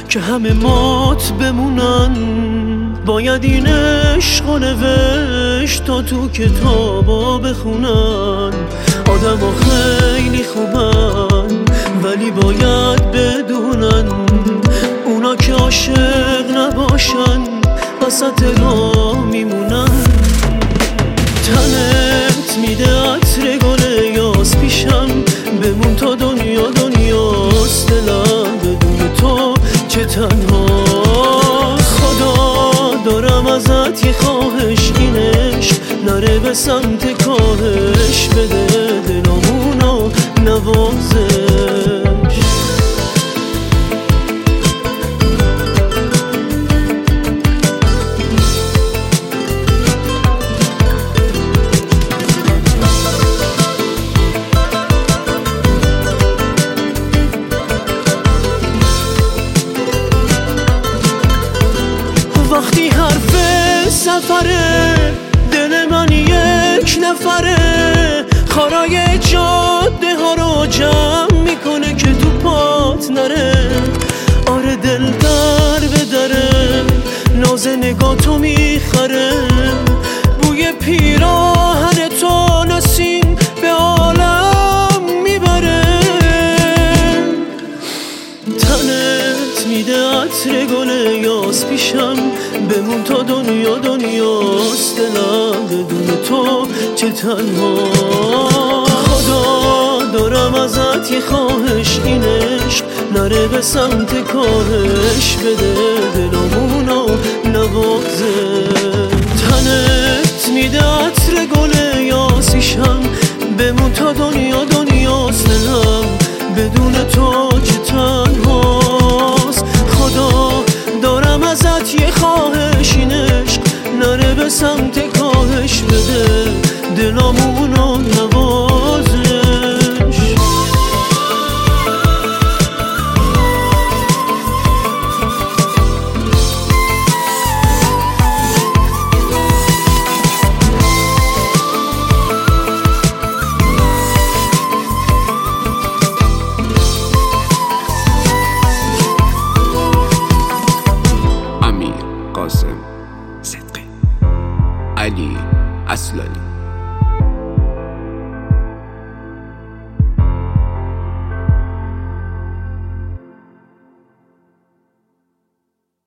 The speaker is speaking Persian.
که همه مات بمونن. باید این عشقو نوشت تا تو کتابا بخونن. آدم ها خیلی خوبن ولی باید بدونن اونا که عاشق نباشن وسط راه میمونن. تنت میده عطر گل یاس پیشم، بمون تا دنیا دنیاست. دلم بدون تو چه تنهاست. خدا دارم ازت یه خواهش، این عشق نره به سمت کاهش. بده دلامونو نوازش. وقتی حرف سفره دل من یک نفره، خارای جاده ها رو جمع میکنه که تو پات نره. آره دل در به دره، ناز نگاه تو میخره. بوی پیراهن تو نسیم به عالم میبره. تنت میده عطر گل یاس پیشم، بمون تا دنیا دنیاست. دلم بدون تو چه تنها. خدا دارم ازت یه خواهش، این عشق نره به سمت کاهش. بده دلامونو نوازش. تنت میده عطر گل یاسیشم، بمون تا دنیا دنیاست. دلم بدون تو چه تنهاست. خدا دارم ازت یه خواهش، این عشق نره به سمت کاهش. بده دلامونو نوازش. امیر قاسم صدقی، علی اصلانی.